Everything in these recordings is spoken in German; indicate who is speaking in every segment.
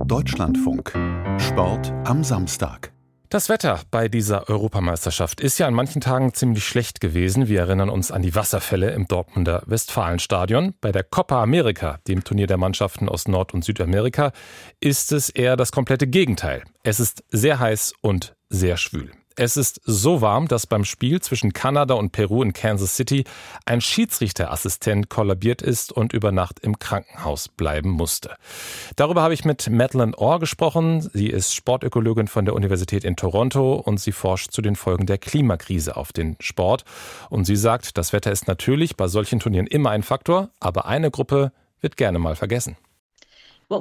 Speaker 1: Deutschlandfunk. Sport am Samstag.
Speaker 2: Das Wetter bei dieser Europameisterschaft ist ja an manchen Tagen ziemlich schlecht gewesen. Wir erinnern uns an die Wasserfälle im Dortmunder Westfalenstadion. Bei der Copa America, dem Turnier der Mannschaften aus Nord- und Südamerika, ist es eher das komplette Gegenteil. Es ist sehr heiß und sehr schwül. Es ist so warm, dass beim Spiel zwischen Kanada und Peru in Kansas City ein Schiedsrichterassistent kollabiert ist und über Nacht im Krankenhaus bleiben musste. Darüber habe ich mit Madeleine Orr gesprochen. Sie ist Sportökologin von der Universität in Toronto und sie forscht zu den Folgen der Klimakrise auf den Sport. Und sie sagt, das Wetter ist natürlich bei solchen Turnieren immer ein Faktor, aber eine Gruppe wird gerne mal vergessen.
Speaker 3: Wen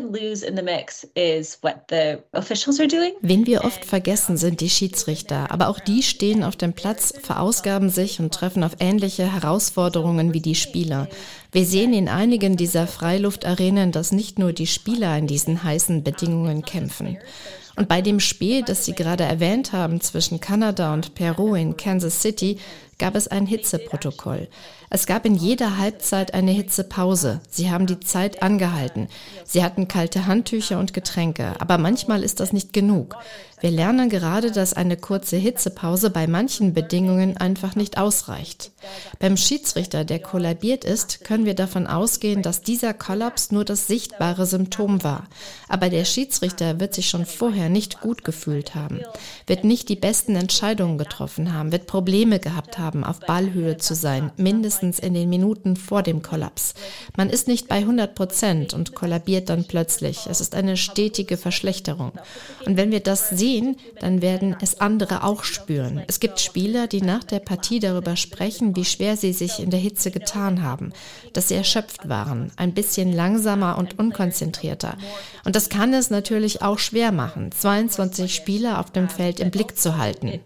Speaker 4: wir oft vergessen, sind die Schiedsrichter. Aber auch die stehen auf dem Platz, verausgaben sich und treffen auf ähnliche Herausforderungen wie die Spieler. Wir sehen in einigen dieser Freiluftarenen, dass nicht nur die Spieler in diesen heißen Bedingungen kämpfen. Und bei dem Spiel, das Sie gerade erwähnt haben, zwischen Kanada und Peru in Kansas City, gab es ein Hitzeprotokoll. Es gab in jeder Halbzeit eine Hitzepause. Sie haben die Zeit angehalten. Sie hatten kalte Handtücher und Getränke. Aber manchmal ist das nicht genug. Wir lernen gerade, dass eine kurze Hitzepause bei manchen Bedingungen einfach nicht ausreicht. Beim Schiedsrichter, der kollabiert ist, können wir davon ausgehen, dass dieser Kollaps nur das sichtbare Symptom war. Aber der Schiedsrichter wird sich schon vorher nicht gut gefühlt haben, wird nicht die besten Entscheidungen getroffen haben, wird Probleme gehabt haben, auf Ballhöhe zu sein, mindestens in den Minuten vor dem Kollaps. Man ist nicht bei 100% und kollabiert dann plötzlich. Es ist eine stetige Verschlechterung. Und wenn wir das sehen, dann werden es andere auch spüren. Es gibt Spieler, die nach der Partie darüber sprechen, wie schwer sie sich in der Hitze getan haben, dass sie erschöpft waren, ein bisschen langsamer und unkonzentrierter. Und das kann es natürlich auch schwer machen, 22 Spieler auf dem Feld im Blick zu halten.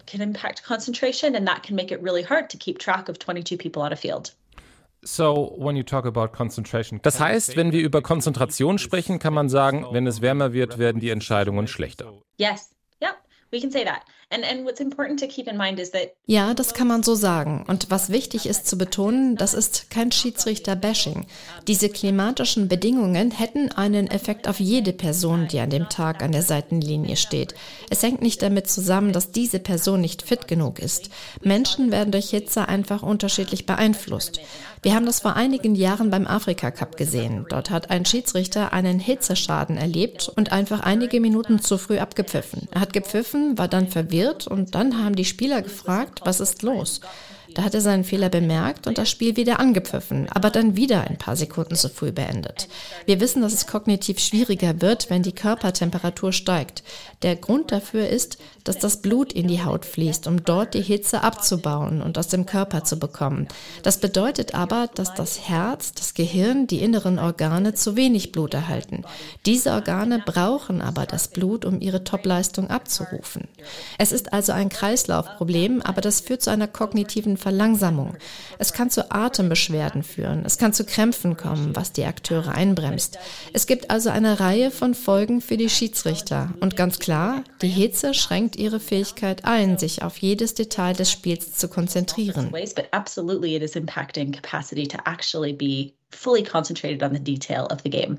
Speaker 2: Das heißt, wenn wir über Konzentration sprechen, kann man sagen, wenn es wärmer wird, werden die Entscheidungen schlechter.
Speaker 3: Yes. Yep. We can say that. And what's important to keep in mind is that
Speaker 4: Ja, das kann man so sagen. Und was wichtig ist zu betonen, das ist kein Schiedsrichter-Bashing. Diese klimatischen Bedingungen hätten einen Effekt auf jede Person, die an dem Tag an der Seitenlinie steht. Es hängt nicht damit zusammen, dass diese Person nicht fit genug ist. Menschen werden durch Hitze einfach unterschiedlich beeinflusst. Wir haben das vor einigen Jahren beim Afrika-Cup gesehen. Dort hat ein Schiedsrichter einen Hitzeschaden erlebt und einfach einige Minuten zu früh abgepfiffen. Er hat gepfiffen, war dann verwirrt und dann haben die Spieler gefragt, was ist los? Da hat er seinen Fehler bemerkt und das Spiel wieder angepfiffen, aber dann wieder ein paar Sekunden zu früh beendet. Wir wissen, dass es kognitiv schwieriger wird, wenn die Körpertemperatur steigt. Der Grund dafür ist, dass das Blut in die Haut fließt, um dort die Hitze abzubauen und aus dem Körper zu bekommen. Das bedeutet aber, dass das Herz, das Gehirn, die inneren Organe zu wenig Blut erhalten. Diese Organe brauchen aber das Blut, um ihre Topleistung abzurufen. Es ist also ein Kreislaufproblem, aber das führt zu einer kognitiven Verlangsamung. Es kann zu Atembeschwerden führen, es kann zu Krämpfen kommen, was die Akteure einbremst. Es gibt also eine Reihe von Folgen für die Schiedsrichter. Und ganz klar, die Hitze schränkt ihre Fähigkeit ein, sich auf jedes Detail des Spiels zu konzentrieren.
Speaker 3: but absolutely it is impacting capacity to actually be fully concentrated on the detail of the game.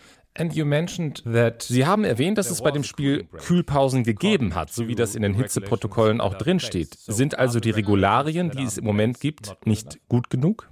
Speaker 2: Sie haben erwähnt, dass es bei dem Spiel Kühlpausen gegeben hat, so wie das in den Hitzeprotokollen auch drinsteht. Sind also die Regularien, die es im Moment gibt, nicht gut genug?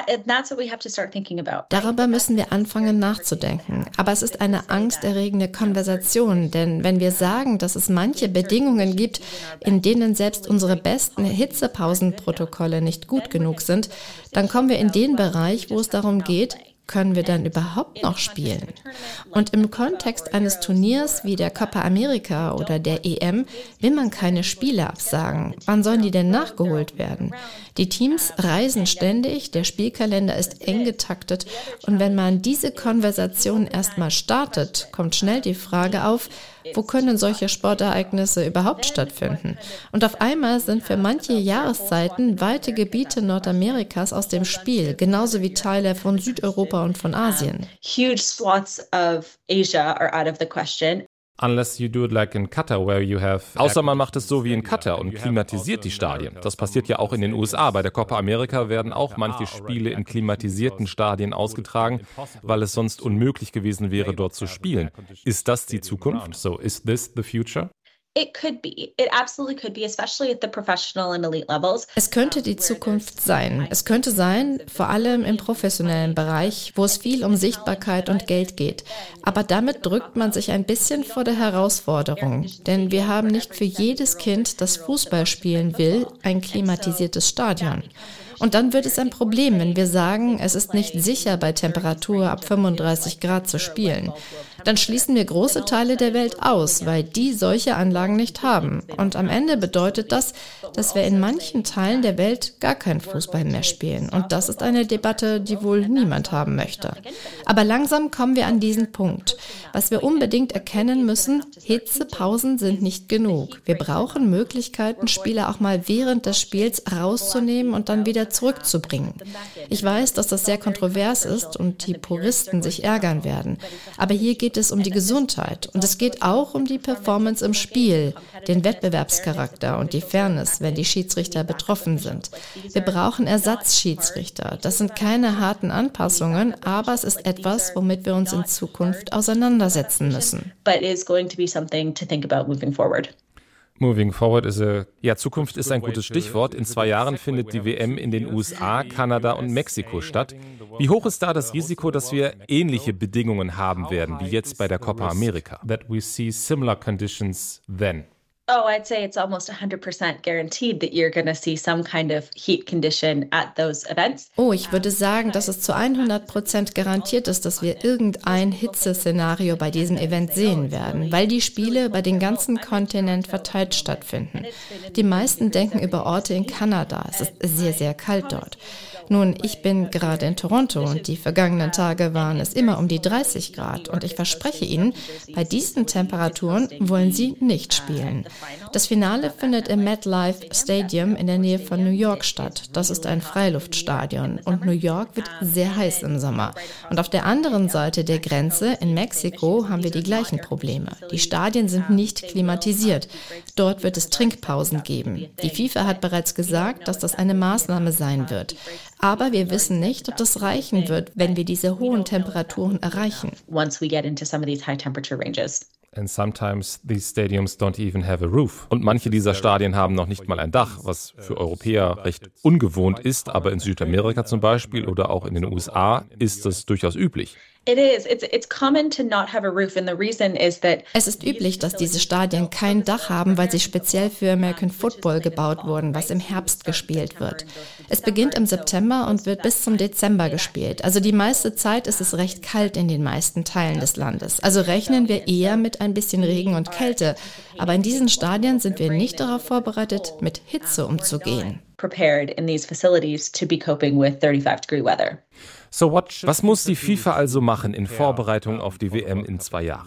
Speaker 4: Darüber müssen wir anfangen nachzudenken. Aber es ist eine angsterregende Konversation, denn wenn wir sagen, dass es manche Bedingungen gibt, in denen selbst unsere besten Hitzepausenprotokolle nicht gut genug sind, dann kommen wir in den Bereich, wo es darum geht, können wir dann überhaupt noch spielen? Und im Kontext eines Turniers wie der Copa America oder der EM will man keine Spiele absagen. Wann sollen die denn nachgeholt werden? Die Teams reisen ständig, der Spielkalender ist eng getaktet und wenn man diese Konversation erstmal startet, kommt schnell die Frage auf, wo können solche Sportereignisse überhaupt stattfinden? Und auf einmal sind für manche Jahreszeiten weite Gebiete Nordamerikas aus dem Spiel, genauso wie Teile von Südeuropa und von Asien.
Speaker 3: Huge swaths of Asia are out of the question.
Speaker 2: Unless you do it like in Qatar, where you have... Außer man macht es so wie in Katar und klimatisiert die Stadien. Das passiert ja auch in den USA. Bei der Copa America werden auch manche Spiele in klimatisierten Stadien ausgetragen, weil es sonst unmöglich gewesen wäre, dort zu spielen. Ist das die Zukunft? So, is this the future?
Speaker 3: It could be. It absolutely could be, especially at the professional and elite levels.
Speaker 4: Es könnte die Zukunft sein. Es könnte sein, vor allem im professionellen Bereich, wo es viel um Sichtbarkeit und Geld geht. Aber damit drückt man sich ein bisschen vor der Herausforderung. Denn wir haben nicht für jedes Kind, das Fußball spielen will, ein klimatisiertes Stadion. Und dann wird es ein Problem, wenn wir sagen, es ist nicht sicher, bei Temperatur ab 35 Grad zu spielen. Dann schließen wir große Teile der Welt aus, weil die solche Anlagen nicht haben. Und am Ende bedeutet das, dass wir in manchen Teilen der Welt gar keinen Fußball mehr spielen. Und das ist eine Debatte, die wohl niemand haben möchte. Aber langsam kommen wir an diesen Punkt. Was wir unbedingt erkennen müssen, Hitzepausen sind nicht genug. Wir brauchen Möglichkeiten, Spieler auch mal während des Spiels rauszunehmen und dann wieder zurückzubringen. Ich weiß, dass das sehr kontrovers ist und die Puristen sich ärgern werden. Aber hier geht es um die Gesundheit und es geht auch um die Performance im Spiel, den Wettbewerbscharakter und die Fairness, wenn die Schiedsrichter betroffen sind. Wir brauchen Ersatzschiedsrichter. Das sind keine harten Anpassungen, aber es ist etwas, womit wir uns in Zukunft auseinandersetzen müssen.
Speaker 3: But it is going to be something to think about moving forward.
Speaker 2: Moving forward Zukunft ist ein gutes Stichwort. In 2 Jahren findet die WM in den USA, Kanada und Mexiko statt. Wie hoch ist da das Risiko, dass wir ähnliche Bedingungen haben werden, wie jetzt bei der Copa America? That we see similar conditions then.
Speaker 3: Oh, I'd say it's almost 100% guaranteed that you're going to see some kind of heat condition at those events.
Speaker 4: Oh, ich würde sagen, dass es zu 100% garantiert ist, dass wir irgendein Hitzeszenario bei diesem Event sehen werden, weil die Spiele über den ganzen Kontinent verteilt stattfinden. Die meisten denken über Orte in Kanada. Es ist sehr, sehr kalt dort. Nun, ich bin gerade in Toronto und die vergangenen Tage waren es immer um die 30 Grad. Und ich verspreche Ihnen, bei diesen Temperaturen wollen Sie nicht spielen. Das Finale findet im MetLife Stadium in der Nähe von New York statt. Das ist ein Freiluftstadion und New York wird sehr heiß im Sommer. Und auf der anderen Seite der Grenze in Mexiko haben wir die gleichen Probleme. Die Stadien sind nicht klimatisiert. Dort wird es Trinkpausen geben. Die FIFA hat bereits gesagt, dass das eine Maßnahme sein wird. Aber wir wissen nicht, ob das reichen wird, wenn wir diese hohen Temperaturen erreichen.
Speaker 3: Once we get into some of these high temperature ranges.
Speaker 2: And sometimes these stadiums don't even have a roof. Und manche dieser Stadien haben noch nicht mal ein Dach, was für Europäer recht ungewohnt ist, aber in Südamerika zum Beispiel oder auch in den USA ist das durchaus üblich.
Speaker 3: It is. It's common to not have a roof, and the reason is that
Speaker 4: es ist üblich, dass diese Stadien kein Dach haben, weil sie speziell für American Football gebaut wurden, was im Herbst gespielt wird. Es beginnt im September und wird bis zum Dezember gespielt. Also die meiste Zeit ist es recht kalt in den meisten Teilen des Landes. Also rechnen wir eher mit ein bisschen Regen und Kälte. Aber in diesen Stadien sind wir nicht darauf vorbereitet, mit Hitze umzugehen.
Speaker 3: Prepared in these facilities to be coping with 35-degree weather.
Speaker 2: So was muss die FIFA also machen in Vorbereitung auf die WM in 2 Jahren?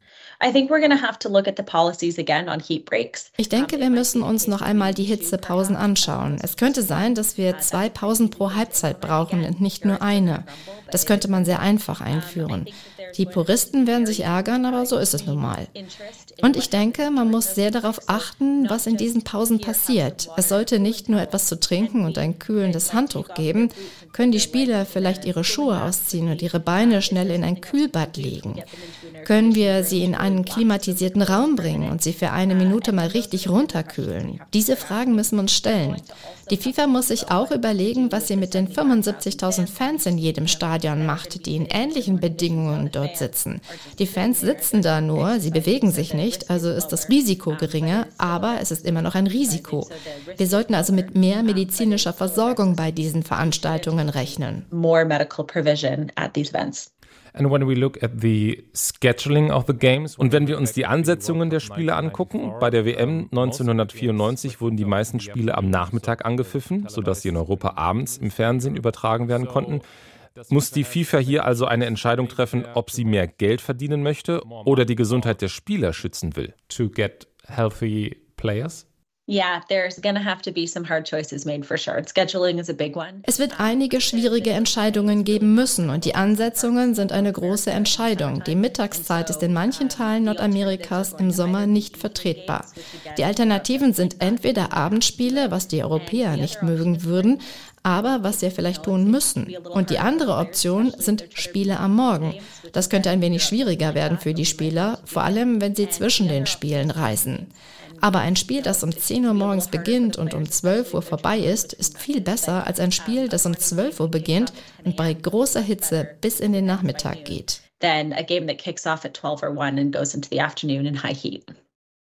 Speaker 4: Ich denke, wir müssen uns noch einmal die Hitzepausen anschauen. Es könnte sein, dass wir 2 Pausen pro Halbzeit brauchen und nicht nur eine. Das könnte man sehr einfach einführen. Die Puristen werden sich ärgern, aber so ist es nun mal. Und ich denke, man muss sehr darauf achten, was in diesen Pausen passiert. Es sollte nicht nur etwas zu trinken und ein kühlendes Handtuch geben. Können die Spieler vielleicht ihre Schuhe ausziehen und ihre Beine schnell in ein Kühlbad legen? Können wir sie in einen klimatisierten Raum bringen und sie für eine Minute mal richtig runterkühlen? Diese Fragen müssen wir uns stellen. Die FIFA muss sich auch überlegen, was sie mit den 75.000 Fans in jedem Stadion macht, die in ähnlichen Bedingungen dort sitzen. Die Fans sitzen da nur, sie bewegen sich nicht, also ist das Risiko geringer, aber es ist immer noch ein Risiko. Wir sollten also mit mehr medizinischer Versorgung bei diesen Veranstaltungen rechnen.
Speaker 3: More medical provision at these events.
Speaker 2: And when we look at the scheduling of the games, und wenn wir uns die Ansetzungen der Spiele angucken, bei der WM 1994 wurden die meisten Spiele am Nachmittag angepfiffen, sodass sie in Europa abends im Fernsehen übertragen werden konnten. Muss die FIFA hier also eine Entscheidung treffen, ob sie mehr Geld verdienen möchte oder die Gesundheit der Spieler schützen will? To get healthy players?
Speaker 4: Es wird einige schwierige Entscheidungen geben müssen und die Ansetzungen sind eine große Entscheidung. Die Mittagszeit ist in manchen Teilen Nordamerikas im Sommer nicht vertretbar. Die Alternativen sind entweder Abendspiele, was die Europäer nicht mögen würden, aber was sie vielleicht tun müssen. Und die andere Option sind Spiele am Morgen. Das könnte ein wenig schwieriger werden für die Spieler, vor allem wenn sie zwischen den Spielen reisen. Aber ein Spiel, das um 10 Uhr morgens beginnt und um 12 Uhr vorbei ist viel besser als ein Spiel, das um 12 Uhr beginnt und bei großer Hitze bis in den Nachmittag geht.
Speaker 3: Than a game that kicks off at 12 or 1 and goes into the afternoon in high heat.